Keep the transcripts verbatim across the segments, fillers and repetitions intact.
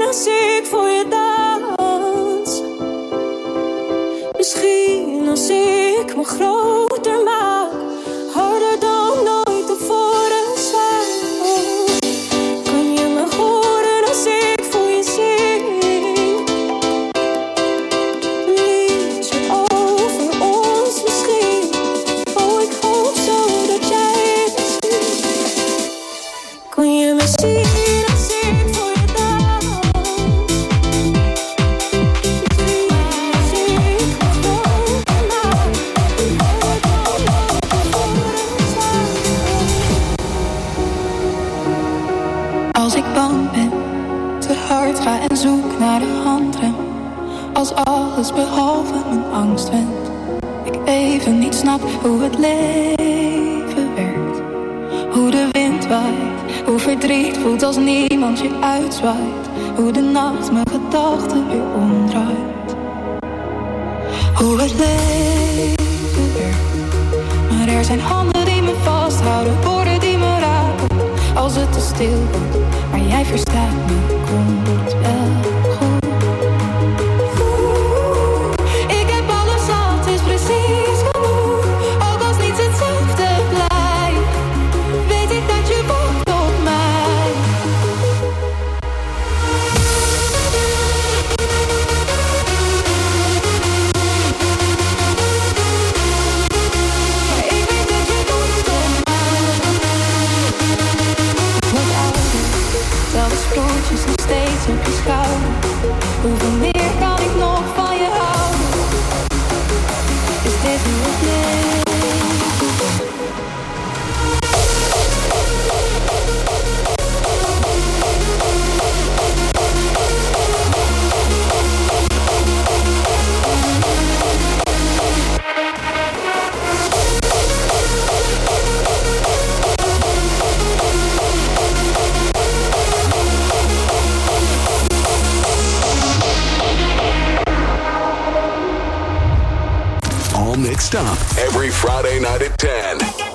als ik voor je dans. Misschien als ik me groter maak, harder dan nooit tevoren zwaar. Kan je me horen als ik voor je zing? Liedje over ons misschien. Oh, ik hoop zo dat jij het ziet. Kan je me zien? Ga en zoek naar de handrem. Als alles behalve mijn angst went. Ik even niet snap hoe het leven werkt. Hoe de wind waait. Hoe verdriet voelt als niemand je uitzwaait. Hoe de nacht mijn gedachten weer omdraait. Hoe het leven werkt. Maar er zijn handen die me vasthouden. Woorden die me raken. Als het te stil wordt. Maar jij verstaat me. Komt wel goed. Oeh, ik heb alles al, het is precies genoeg. Ook als niets hetzelfde blijft, weet ik dat je wacht op mij. Maar ik weet dat je wacht op mij. Wat ouder, tel de sproetjes nog steeds op je schouder. Hoeveel meer kan ik nog van je houden? Is dit nu het leven? Mixed Up every Friday night at ten.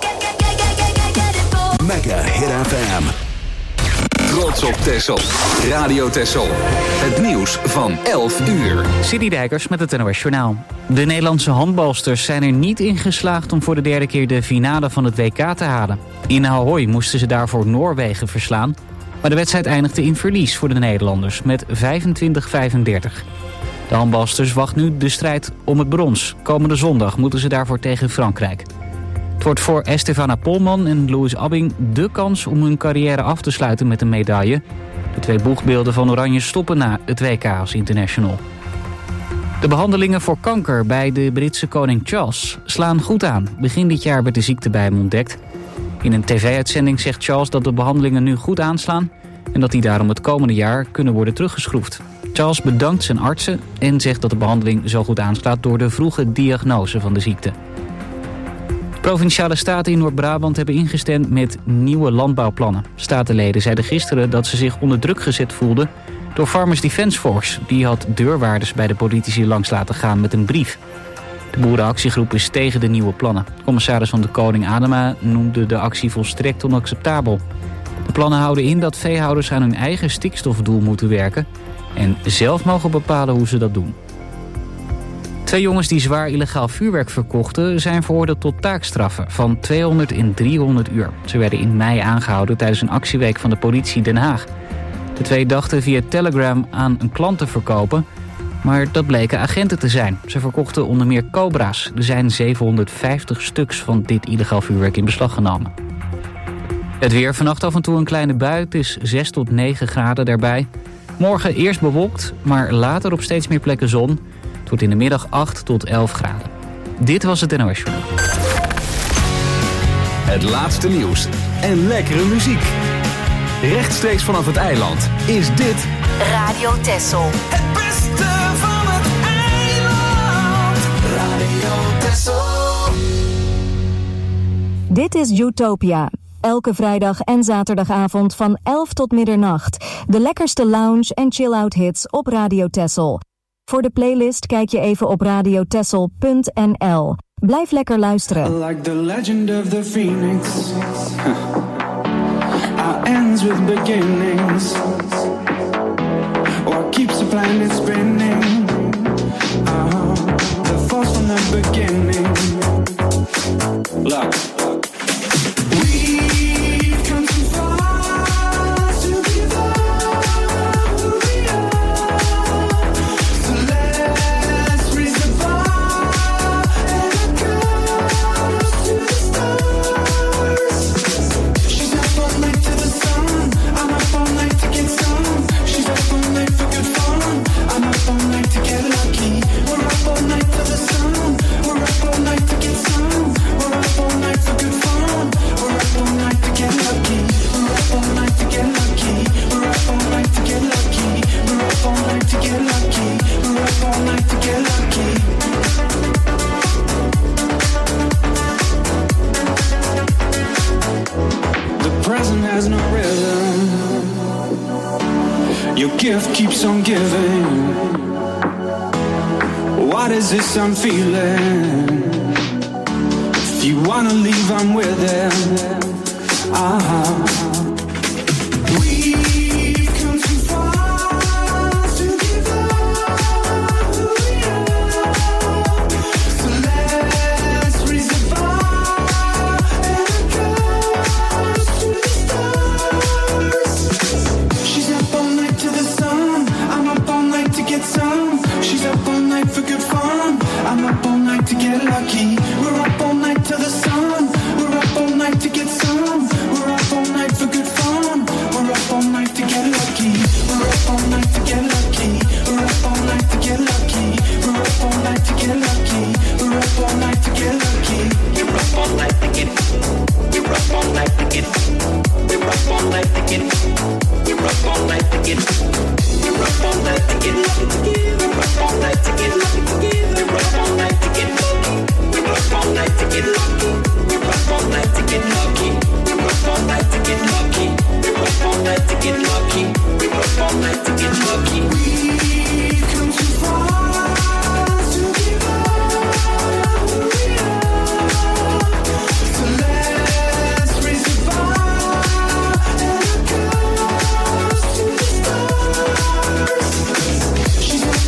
Mega Hit F M. Trots op Texel. Radio Texel. Het nieuws van elf uur. Sidney Dijkers met het N O S Journaal. De Nederlandse handbalsters zijn er niet in geslaagd om voor de derde keer de finale van het W K te halen. In Ahoy moesten ze daarvoor Noorwegen verslaan. Maar de wedstrijd eindigde in verlies voor de Nederlanders met vijfentwintig vijfendertig. De handbalsters wacht nu de strijd om het brons. Komende zondag moeten ze daarvoor tegen Frankrijk. Het wordt voor Estefana Polman en Louis Abbing de kans om hun carrière af te sluiten met een medaille. De twee boegbeelden van Oranje stoppen na het W K als international. De behandelingen voor kanker bij de Britse koning Charles slaan goed aan. Begin dit jaar werd de ziekte bij hem ontdekt. In een tv-uitzending zegt Charles dat de behandelingen nu goed aanslaan en dat die daarom het komende jaar kunnen worden teruggeschroefd. Charles bedankt zijn artsen en zegt dat de behandeling zo goed aanslaat door de vroege diagnose van de ziekte. Provinciale staten in Noord-Brabant hebben ingestemd met nieuwe landbouwplannen. Statenleden zeiden gisteren dat ze zich onder druk gezet voelden door Farmers Defence Force. Die had deurwaarders bij de politici langs laten gaan met een brief. De boerenactiegroep is tegen de nieuwe plannen. Commissaris van de Koning Adema noemde de actie volstrekt onacceptabel. De plannen houden in dat veehouders aan hun eigen stikstofdoel moeten werken en zelf mogen bepalen hoe ze dat doen. Twee jongens die zwaar illegaal vuurwerk verkochten zijn veroordeeld tot taakstraffen van tweehonderd en driehonderd uur. Ze werden in mei aangehouden tijdens een actieweek van de politie Den Haag. De twee dachten via Telegram aan een klant te verkopen, maar dat bleken agenten te zijn. Ze verkochten onder meer cobra's. Er zijn zevenhonderdvijftig stuks van dit illegaal vuurwerk in beslag genomen. Het weer, vannacht af en toe een kleine bui. Het is zes tot negen graden daarbij. Morgen eerst bewolkt, maar later op steeds meer plekken zon. Het wordt in de middag acht tot elf graden. Dit was het N O S Journaal. Het laatste nieuws en lekkere muziek. Rechtstreeks vanaf het eiland is dit Radio Texel. Het beste van het eiland. Radio Texel. Dit is Utopia. Elke vrijdag en zaterdagavond van elf tot middernacht. De lekkerste lounge en chill-out hits op Radio Texel. Voor de playlist kijk je even op radio texel punt n l. Blijf lekker luisteren. Like the legend of the phoenix. Our ends with beginnings. keeps the planet spinning. Uh-huh. The force from the beginning. Look. We've come too far to give up who we are. So let's raise the bar and go to the stars. She's up all night to the sun. I'm up all night to get some. She's up all night for good fun. I'm up all night to get lucky. We're up all night to the sun. We're up all night to get some. We're up all night for good fun. We're up all night to get lucky. We're up all night to get lucky. We're up all night to get lucky. We're up all night to get lucky. We're up all night to get lucky. The present has no rhythm. Your gift keeps on giving. What is this I'm feeling? If you wanna leave, I'm with it. Ah. We've come too far to give up who we are. So let's raise the bar and go to the stars. She's up all night to the sun. I'm up all night to get some. She's up all night for good fun. I'm up all night to get lucky. We're up all night to the sun. We're up all night to get some. We're up all night for good fun. We're up all night to get lucky. We're up all night to get lucky. We're up all night to get lucky. We're up all night to get lucky. We're up all night to get lucky. We're up all night to get. We're up all night to get. We're up all night to get. We're up all night to get. We're up all night to get. We're up all night to get. We're up all night to get. We're up all night to get lucky. We're up all night to get lucky. We're up all night to get lucky. We're up all night to get lucky. We're up all night to get lucky. We've come too far to give up who we are. So let's raise the bar and go to the stars. She's up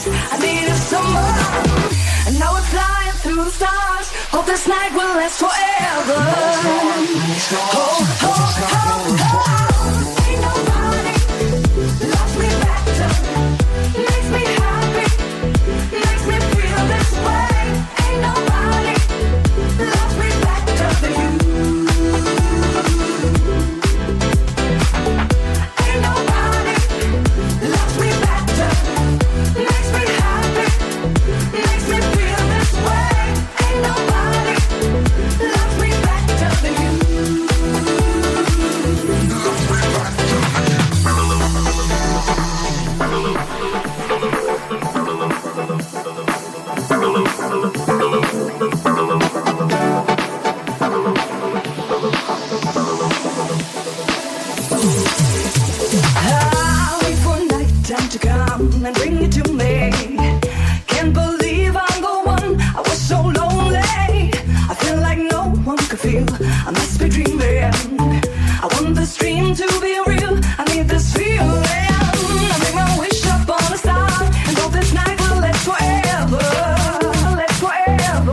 I needed someone, and now we're flying through the stars. Hope this night will last forever. Oh, oh, oh, oh. Ain't nobody loves me better. Makes me happy, makes me feel this way. Ain't nobody loves me better than you. Ain't nobody loves me better. Makes me happy, makes me feel this way. Ain't nobody loves me better than you. I wait for nighttime to come and bring it to me. Can't believe I'm the one. I was so lonely. I feel like no one could feel. I must be dreaming. I want this dream to be real. I need this feeling. I make my wish up on a star and hope this night will last forever. Last forever.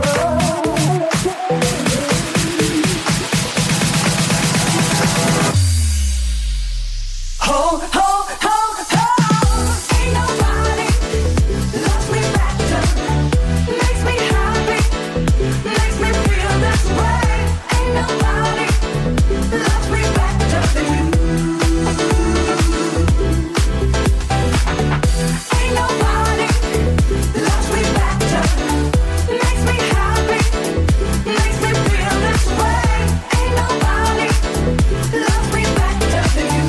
Ho, ho, ho, ho. Ain't nobody loves me better. Makes me happy, makes me feel this way. Ain't nobody loves me better than you. Ain't nobody loves me better. Makes me happy, makes me feel this way. Ain't nobody loves me better than you.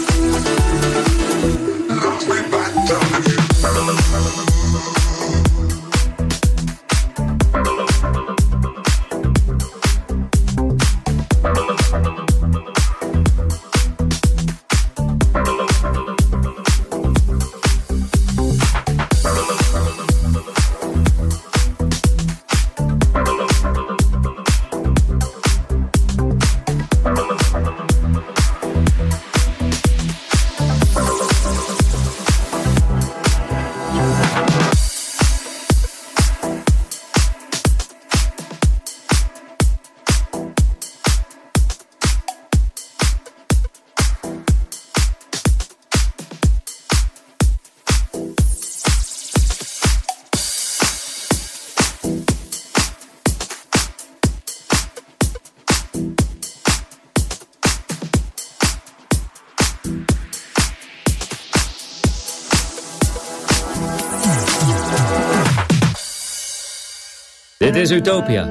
Dit is Utopia.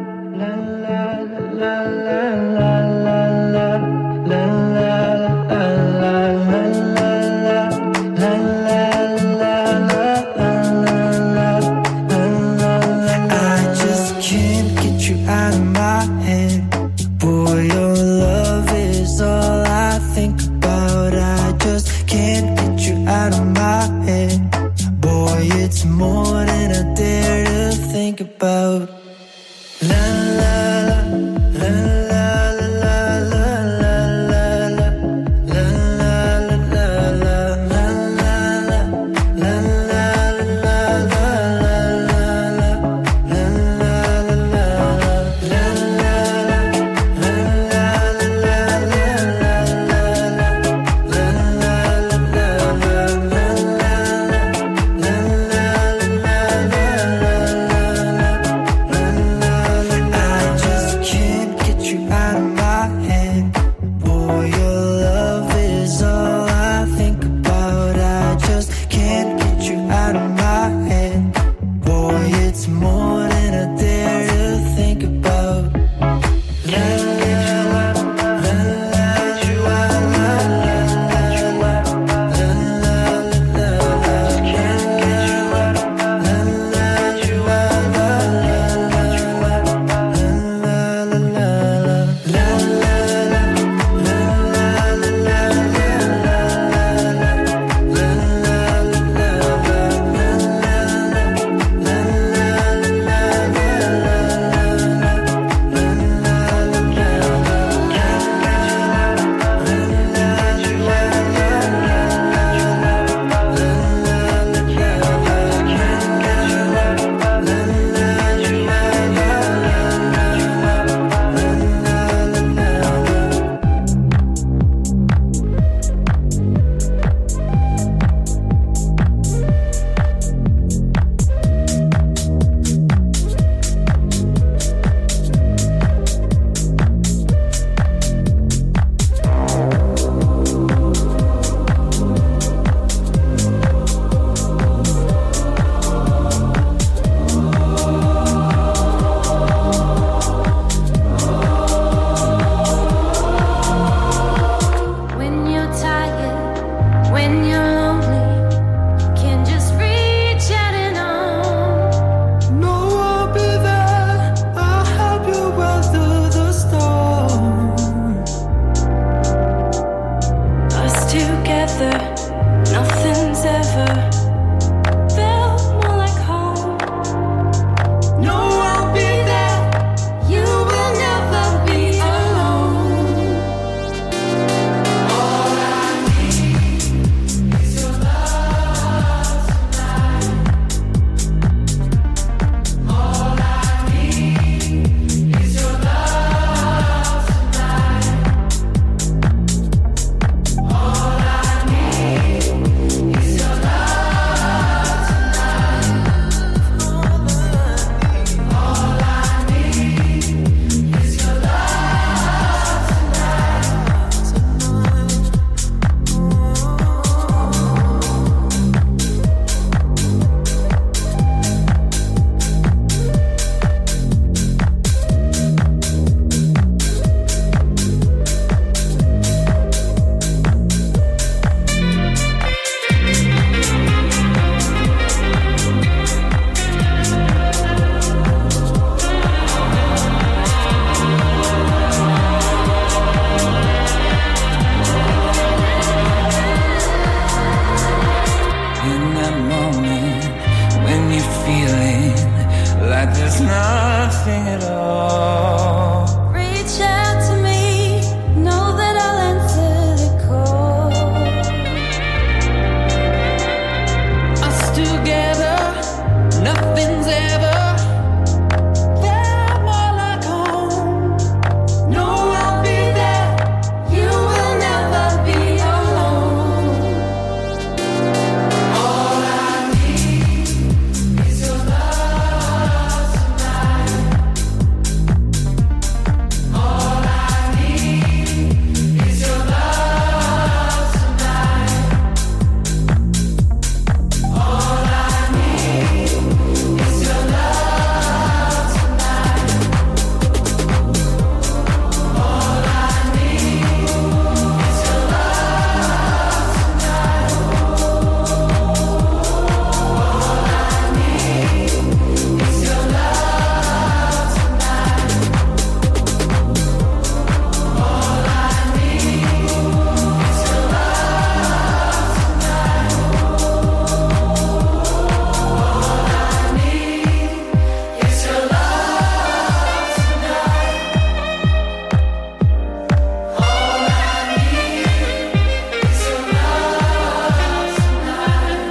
I just can't get you out of my head. Boy, your love is all I think about. I just can't get you out of my head. Boy, it's more than I dare to think about. La la la, la la la la la la la, la la la la la la la, la la la la me feeling like there's nothing at all. Reach out to me, know that I'll answer the call. Us together, nothing's ever felt more like home. No, I'll be there, you will never be alone. All I need is your love tonight. All I need is your love tonight. All I need is your love tonight. All I need is your love tonight. All I need is your love tonight. All I need is your love tonight. All I need is your love tonight. All I need is your love tonight.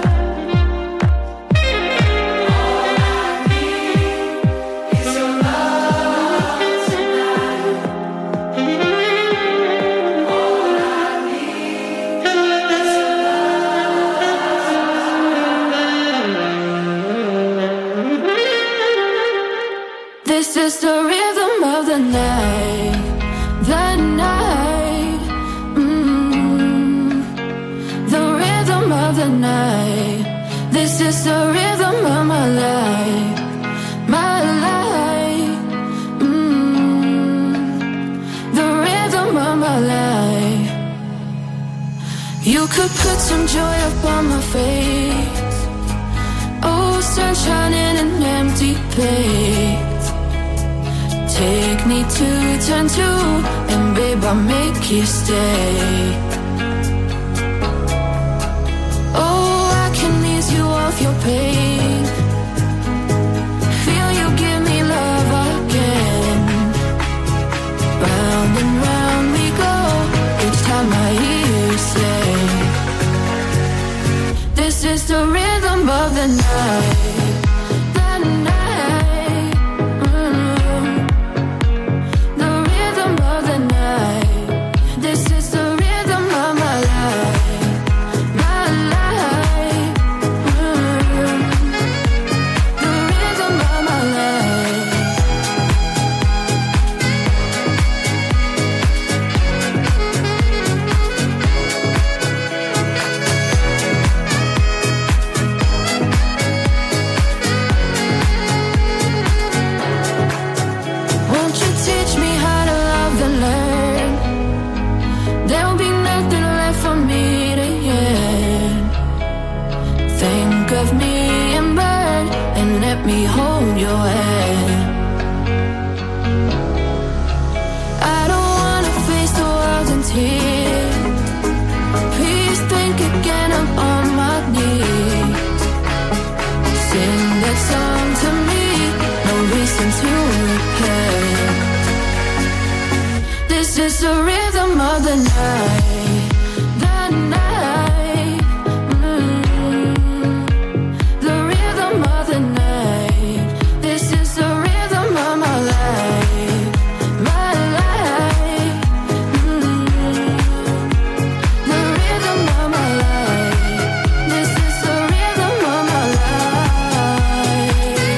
This is the rhythm of the night, the night, mm, the rhythm of the night. This is the rhythm of my life, my life, mm, the rhythm of my life. You could put some joy upon my face, oh, sunshine in an empty place. Take me to turn two, and babe, I'll make you stay. Oh, I can ease you off your pain. Feel you give me love again. Round and round we go, each time I hear you say, this is the rhythm of the night, the night, mm, the rhythm of the night. This is the rhythm of my life, my life, mm, the rhythm of my life. Won't you teach me how to love and learn? There'll be nothing left for me to yearn. Think of me and burn, and let me hold your hand. I don't wanna face the world in tears. Please think again, I'm on my knees. Sing that song to me, no reason to repent. This is the rhythm of the night, the night, mm, the rhythm of the night. This is the rhythm of my life, my life, mm, the rhythm of my life. This is the rhythm of my life.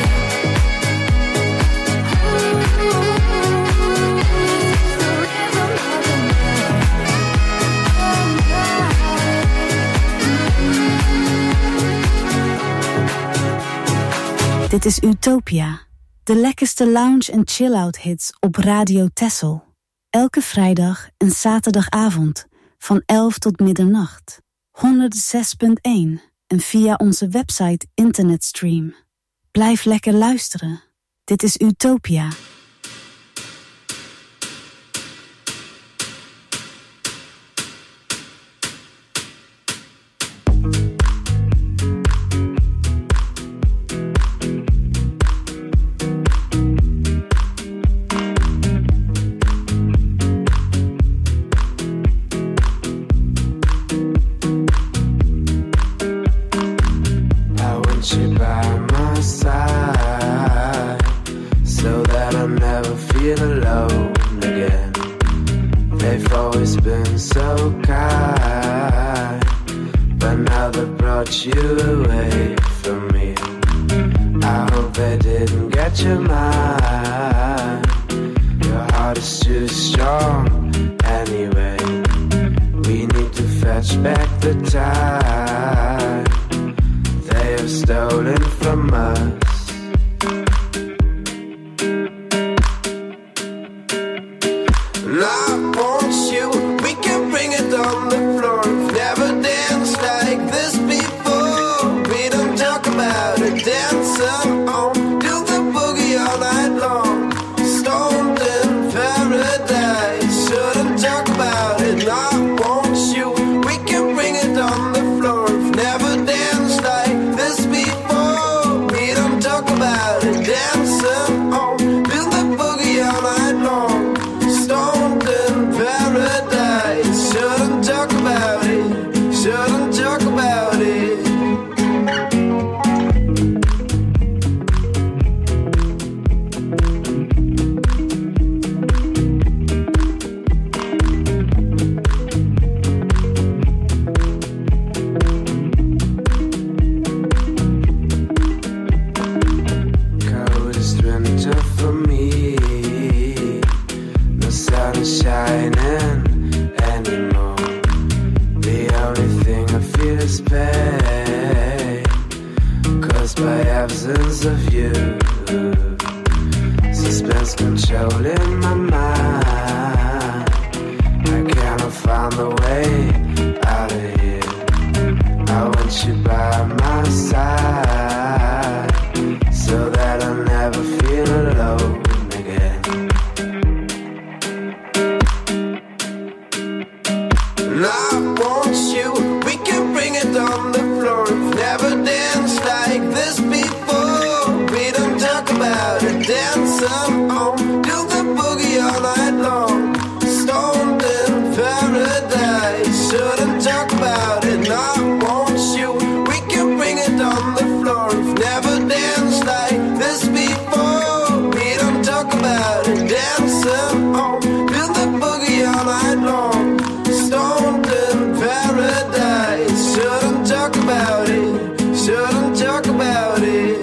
Dit is Utopia, de lekkerste lounge- en chill-out hits op Radio Texel. Elke vrijdag en zaterdagavond van elf tot middernacht. honderdzes punt één en via onze website internetstream. Blijf lekker luisteren. Dit is Utopia. by my side, so that I never feel alone again. They've always been so kind, but now they brought you away from me. I hope they didn't get your mind. Your heart is too strong anyway. We need to fetch back the time they have stolen from us. And I want you, we can bring it on the floor. Never danced like this before. We don't talk about it, dance on, do the boogie all night long. Stoned in paradise, shouldn't talk about it. And I want you, we can bring it on the floor. Never danced like this before. We don't talk about it, dance on, do the boogie all night long. Stoned in paradise, shouldn't talk about it, shouldn't talk about it. Coldest winter for me, no sun is shining anymore. The only thing I feel is pain, caused by absence of you. Suspense controlling my mind. I cannot find the way out of here. I want you by my side, so that I'll never feel alone again. And I want you, we can bring it on the floor. Never danced like this before. We don't talk about it, dance on, do the boogie all night long. Stoned in paradise, shouldn't talk about it. And I want you, we can bring it on the floor. Never danced like this before. We don't talk about it, dance on, do the boogie all night long. Stoned in paradise, shouldn't talk about it, shouldn't talk about it.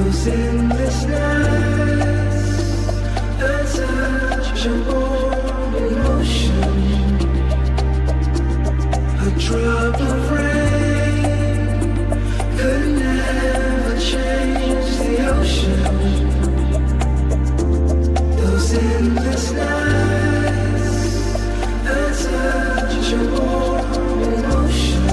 Those endless nights, the touch of warm emotion, a drop of rain could never change the ocean. Those endless nights, the touch of warm emotion.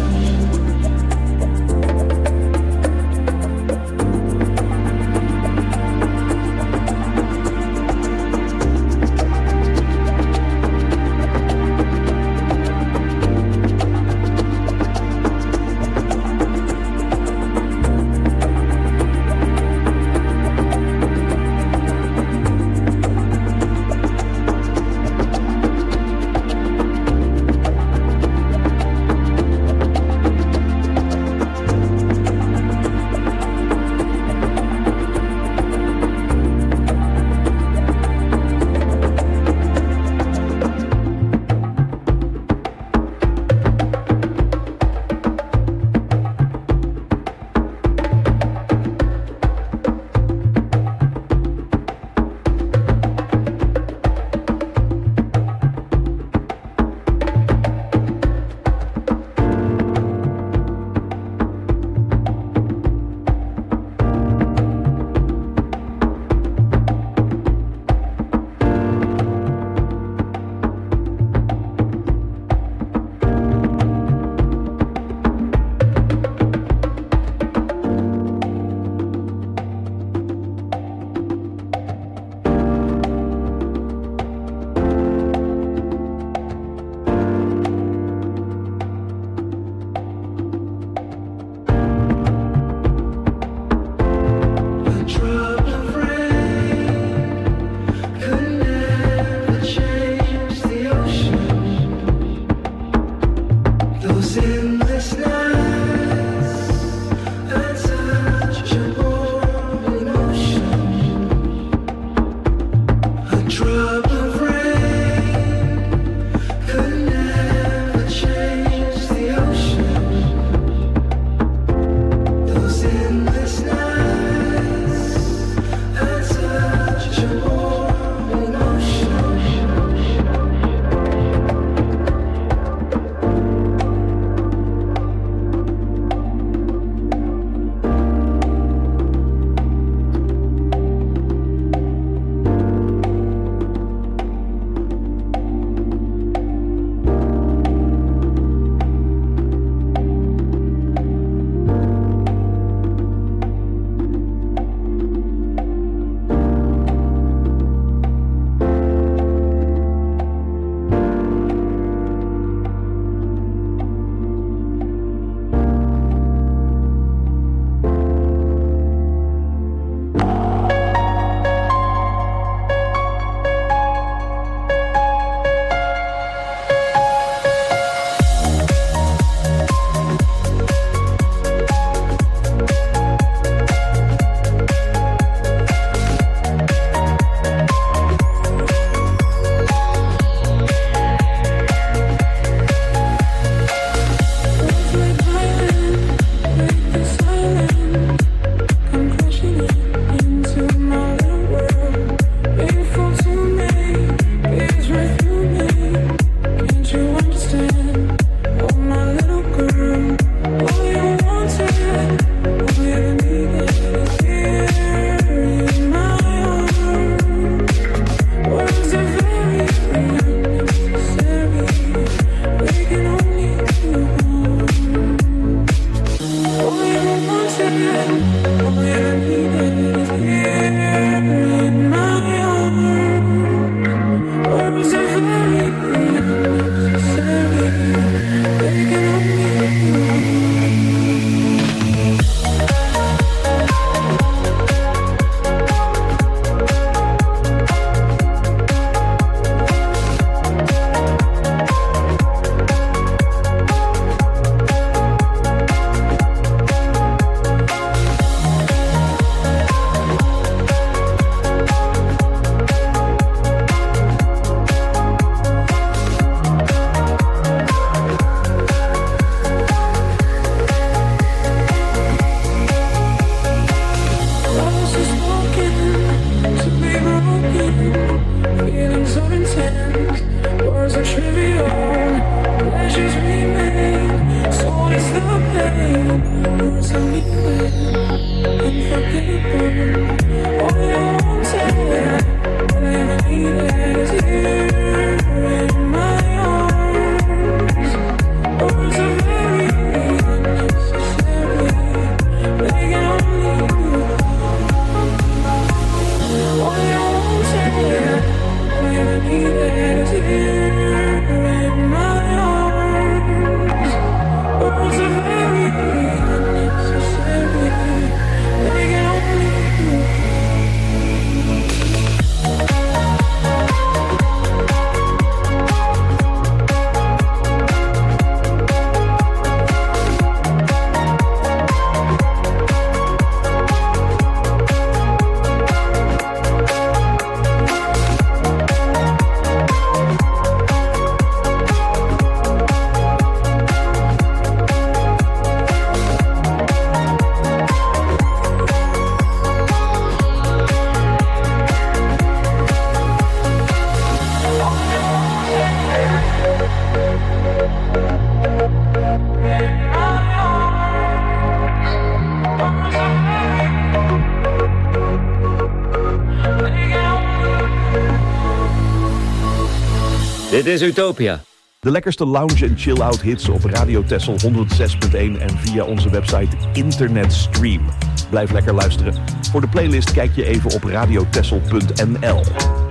Dit is Utopia. De lekkerste lounge en chill-out hits op Radio Texel honderd zes punt één en via onze website Internetstream. Blijf lekker luisteren. Voor de playlist kijk je even op radiotexel punt n l.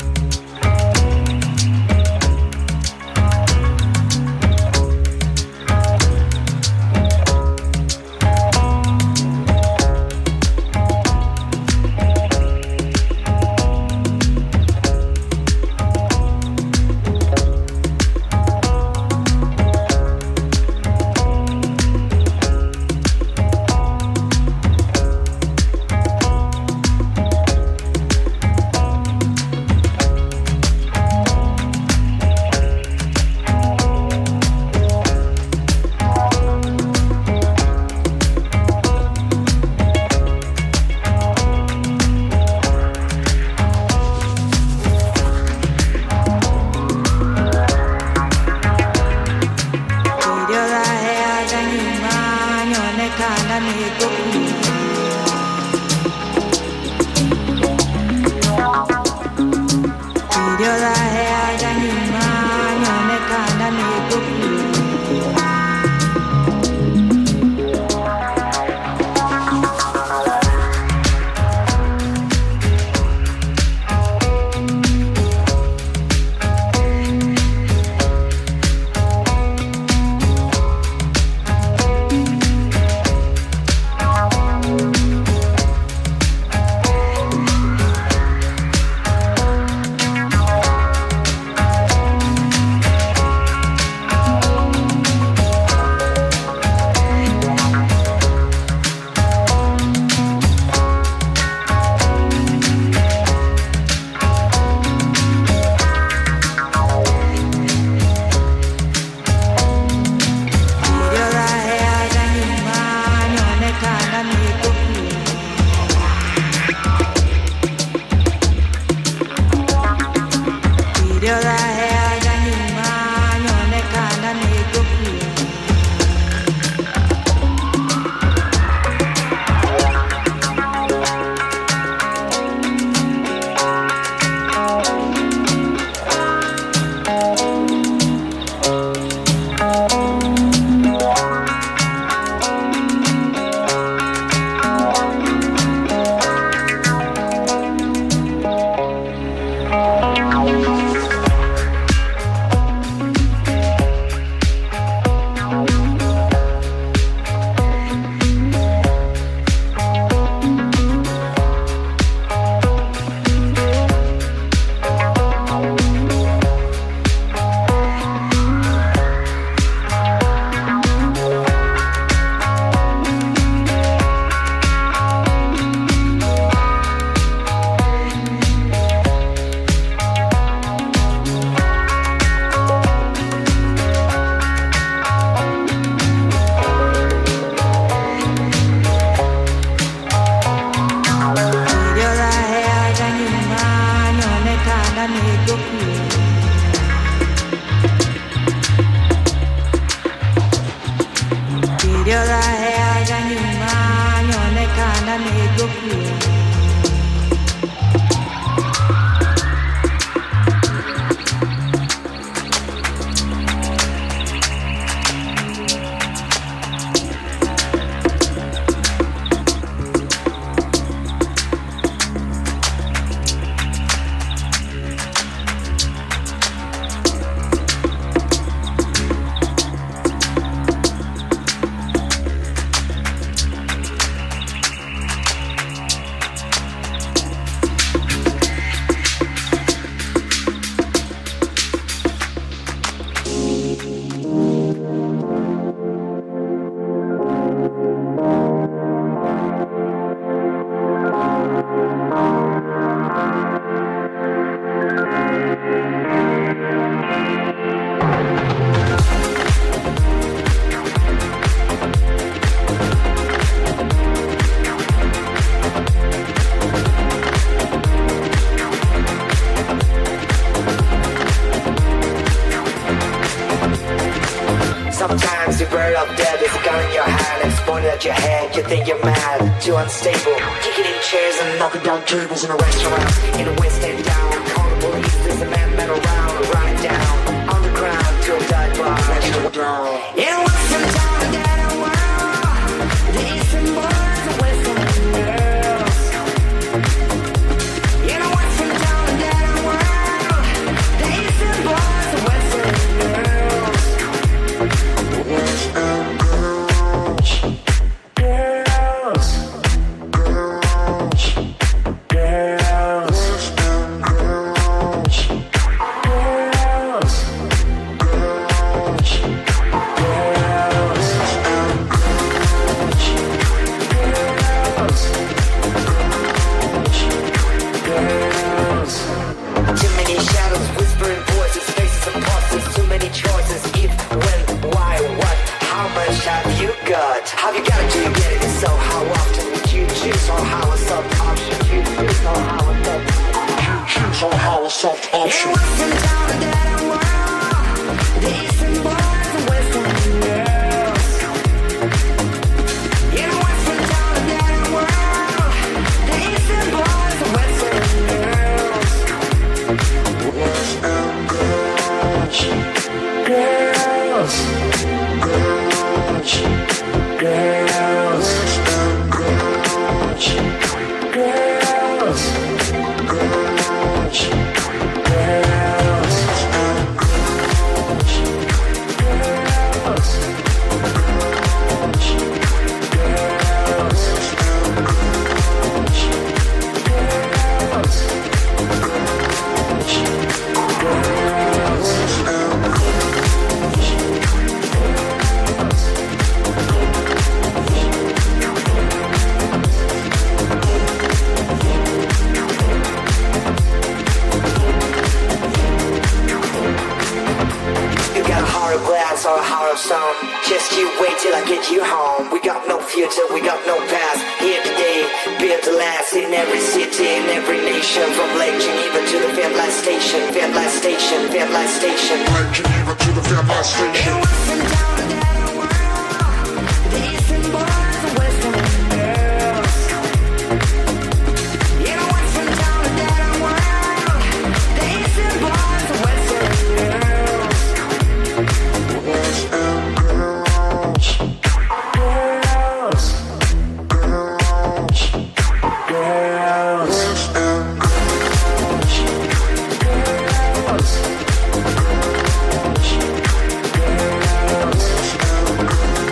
Sometimes you bird up dead, there's a gun in your hand, it's pointed at your head, you think you're mad, too unstable. Kicking in chairs and knocking down tables in a restaurant, in a West End town, calling the police, there's a man men around, running down. It was some time that I want the eastern boys away from the girls. You know what's some time that I want the eastern boys away from the girls. Boys and girls, girls, girls, girls, boys and girls, girls, girls. Too many shadows, whispering voices, faces and pulses, too many choices. If, when, why, what, how much have you got? Have you got it? Do you get it? If so, how often would you choose? Or how a soft option you choose? Or how a soft you choose? Or how a soft option. It wasn't time that I want the eastern boys away from the girls. You know what's the time that I want the eastern boys away from the girls. Boys and girls, girls, girls, girls, and girls, girls, girls, girls, and girls, girls, girls, girls, and girls, girls, girls, and you got a heart of glass or a heart of stone. Just you wait till I get you home. We got no future, we got no past. Here today, built to last in every city, in every nation. From Lake Geneva to the Fairlight Station, Fairlight Station, Fairlight Station. Lake Geneva to the Fairlight Station. It wasn't down that I want the eastern boys away from the girls. You know what's from down that I want the eastern boys away from the girls. Boys and girls, girls, girls, girls, and girls, girls, girls, girls, and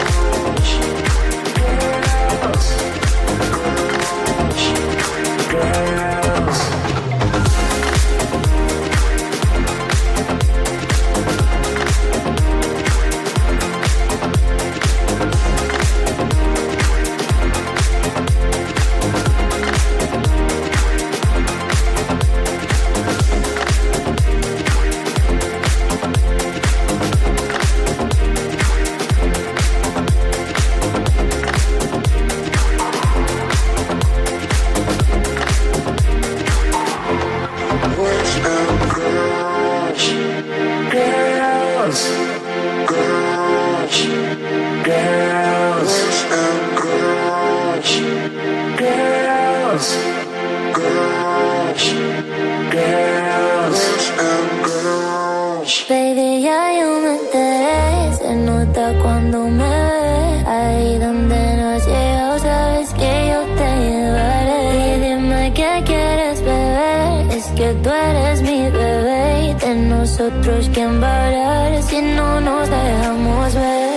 Baby, ya yo me enteré. Se nota cuando me ves. Ahí donde no llego, sabes que yo te llevaré. Y dime qué quieres beber. Es que tú eres mi bebé. Y de nosotros, ¿quién va a hablar si no nos dejamos ver?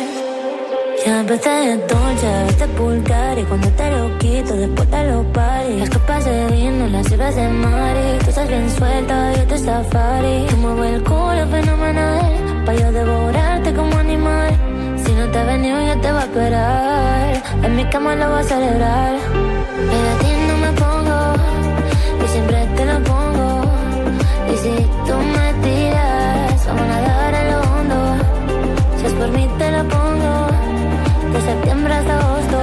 Ya empecé de dolce, a veces pulgar. Y cuando te lo quito, después te lo pari. Las copas de vino, las cervezas de mari. Tú estás bien suelta, yo te safari. Tú mueves el culo fenomenal, pa' yo devorarte como animal. Si no te ha venido, yo te voy a esperar. En mi cama lo voy a celebrar. Pero a ti no me pongo, y siempre te lo pongo. Y si tú me tiras, vamos a nadar a lo hondo. Si es por mí te lo pongo, de septiembre hasta agosto.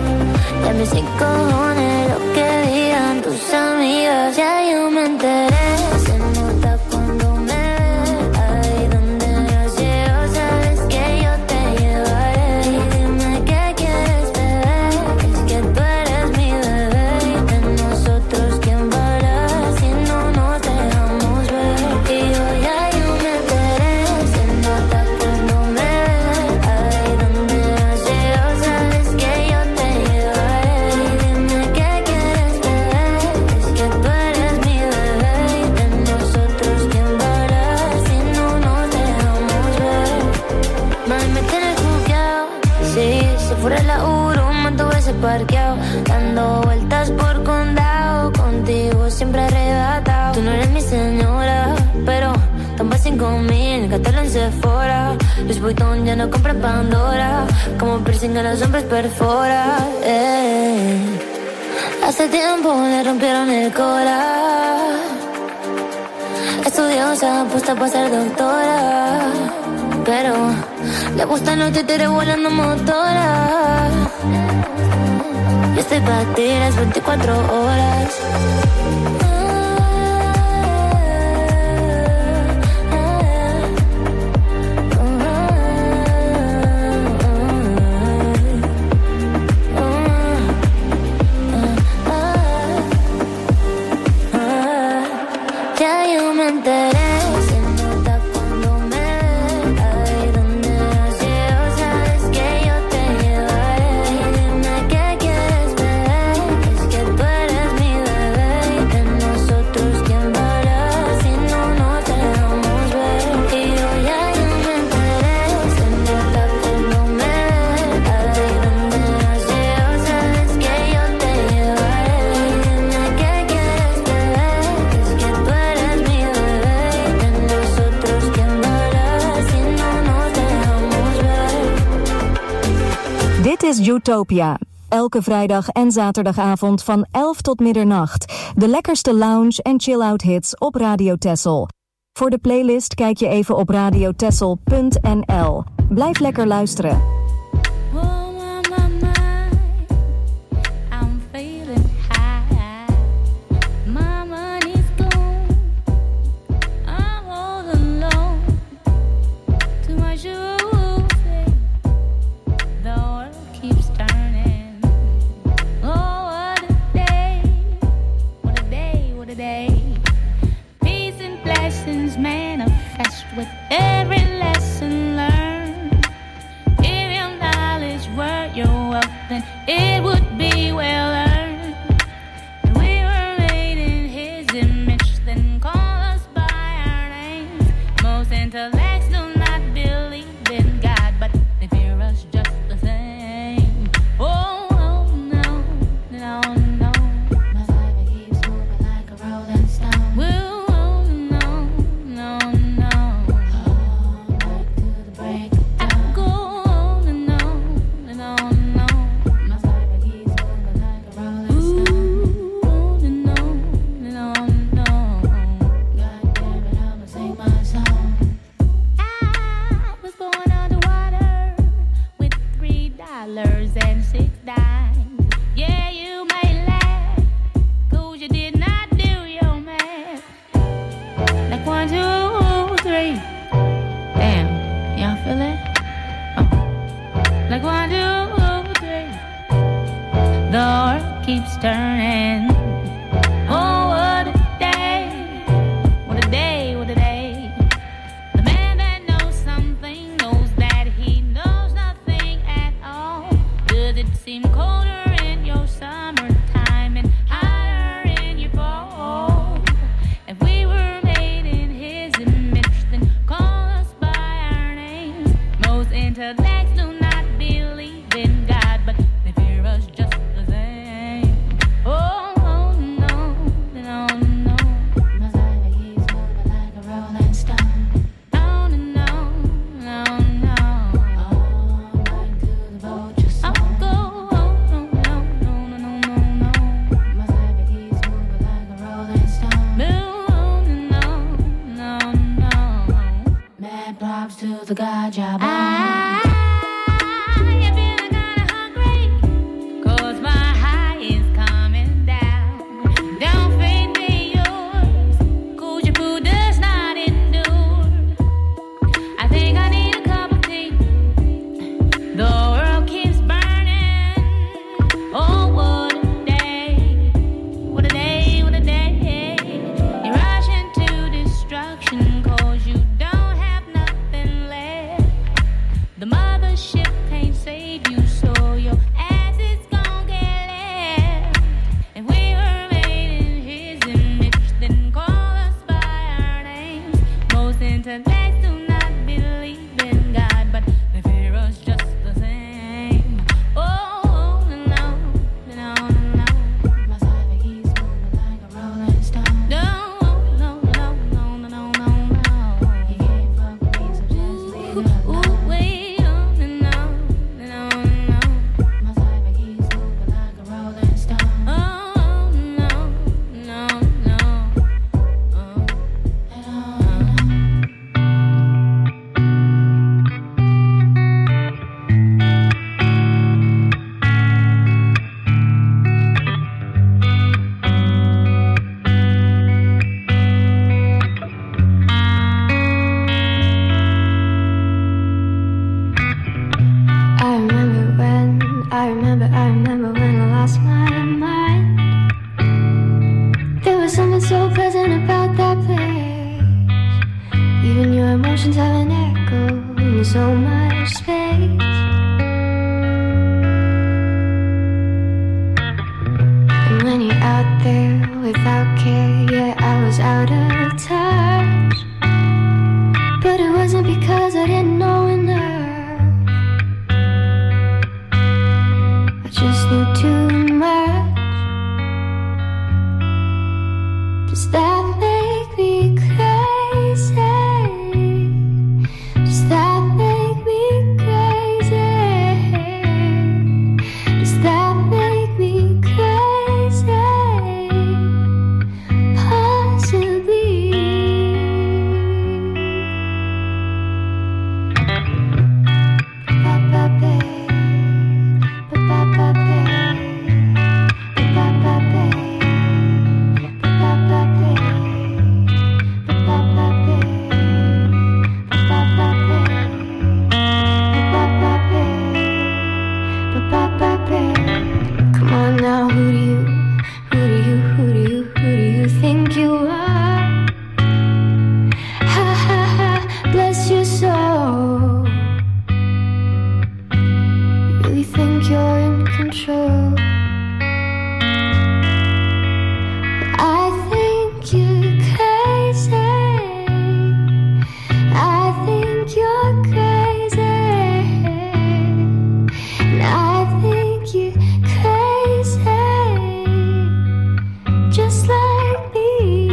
Y a mis cinco cojones lo que digan tus amigas. Ya yo me enteré, se nota cuando me ves. Ahí donde yo llego, sabes que yo te llevaré. Y dime qué quieres beber, es que tú eres mi bebé. Y de nosotros, ¿quién va a hablar si no nos dejamos ver? Y yo ya yo me enteré, se nota cuando siempre arrebatado. Tú no eres mi señora, pero toma cinco mil, gátalo en Sephora. Los Vuitton ya no compran Pandora. Como piercing a los hombres perfora, eh. Hace tiempo le rompieron el cora. Estudiosa, puesta para ser doctora, pero le gustan los títeres volando motora. Yo estoy pa' ti las veinticuatro horas. Ya yo me enteré. Dit is Utopia. Elke vrijdag en zaterdagavond van elf tot middernacht. De lekkerste lounge en chill-out hits op Radio Texel. Voor de playlist kijk je even op radiotexel punt n l. Blijf lekker luisteren. Manifest with every lesson learned. If your knowledge were your wealth, then it would be well earned. If we were made in His image, then call us by our names. Most intellects do not believe in God, but they fear us just the same. Oh, oh no, no, no. My life keeps moving like a rolling stone. We'll and six dimes. Yeah, you may laugh, cause you did not do your math. Like one, two, three. Damn, y'all feel it? Oh. Like one, two, three. The earth keeps turning. Oh, what a day. What a day, what a day. The man that knows something knows that he knows nothing at all. Does it seem colder in your summertime and hotter in your fall? If we were made in His image, then call us by our names. Most intellects do not believe in God, but they fear us just the same. Oh, oh no, no, no. My life keeps moving like a rolling stone. No, no, no, no. All night to the vulture song. I'll go. Props to the God job. I, I've been kinda hungry, cause my high is coming down. Don't fade me yours, cause your food does not endure. I think I need a cup of tea. The world keeps burning. Oh, what a day. What a day, what a day. You rush into destruction cause you don't was something so pleasant about that place. Even your emotions have an echo in so much space. And when you're out there without care, yeah, I was out of touch. But it wasn't because I didn't know enough. I just knew too much. Does that make me crazy? Does that make me crazy? Does that make me crazy? Possibly. Come on now, who do you, who do you, who do you, who do you think you are? Ha ha ha, bless your soul. You really think you're in control? I think you're crazy. I think you're crazy. And I think you're crazy, just like me.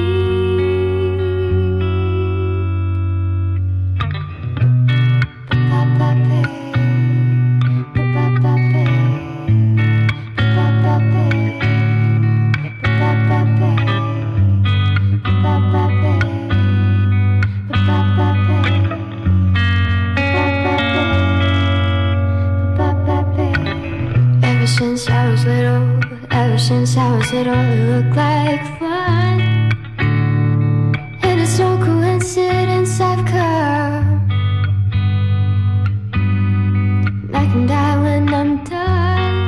Ever since I was little, ever since I was little, it looked like fun. And it's no coincidence I've come. And I can die when I'm done.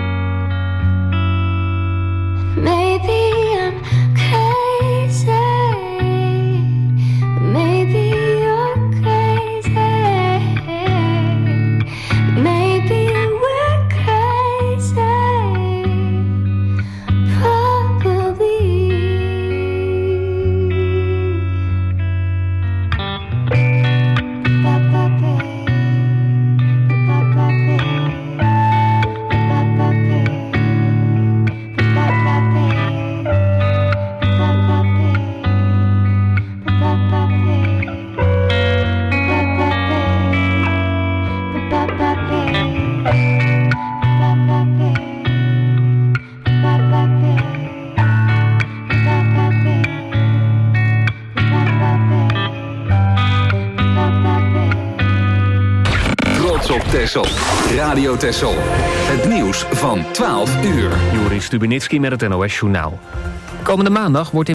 Maybe I'm crazy. Maybe you're crazy. Maybe we're crazy. Probably. Trots op Texel. Radio Texel. Het nieuws van twaalf uur. Joris Stubenitski met het N O S Journaal. Komende maandag wordt in